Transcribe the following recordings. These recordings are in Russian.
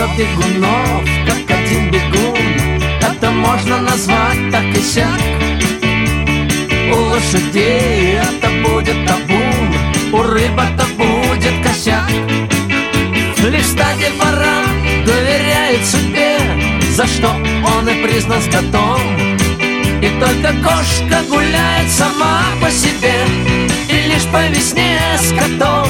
бегунов, как один бегун. Это можно назвать так и сяк. У лошадей это будет табун, у рыб-то будет косяк. Лишь стадий баран доверяет судьбе, за что он и признан скотом. И только кошка гуляет сама по себе, и лишь по весне с котом.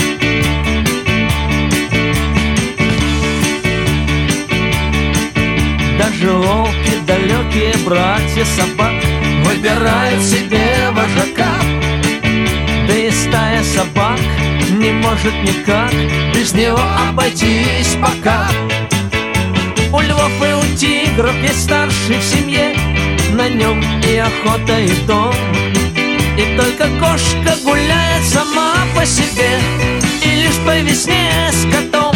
Даже волки, далекие братья собак, выбирают себе вожака. Да и стая собак не может никак без него обойтись пока. У львов и у тигров есть старший в семье, на нем и охота, и дом. И только кошка гуляет сама по себе, и лишь по весне с котом.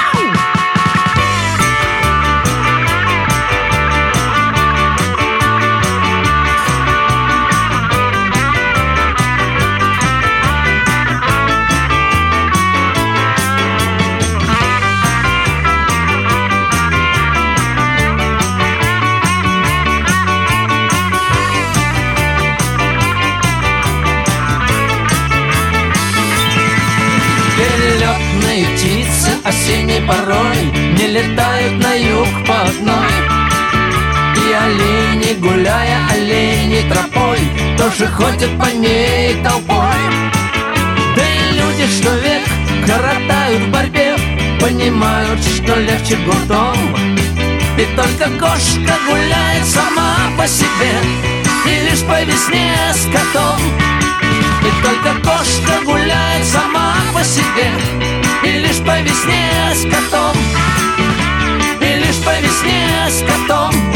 Перелетные птицы осенней порой не летают на юг по одной. И олени, гуляя оленей тропой, тоже ходят по ней толпой. Да и люди, что век коротают в борьбе, понимают, что легче гуртом. И только кошка гуляет сама по себе, и лишь по весне с котом. И только кошка гуляет сама по себе, и лишь по весне с котом, и лишь по весне с котом.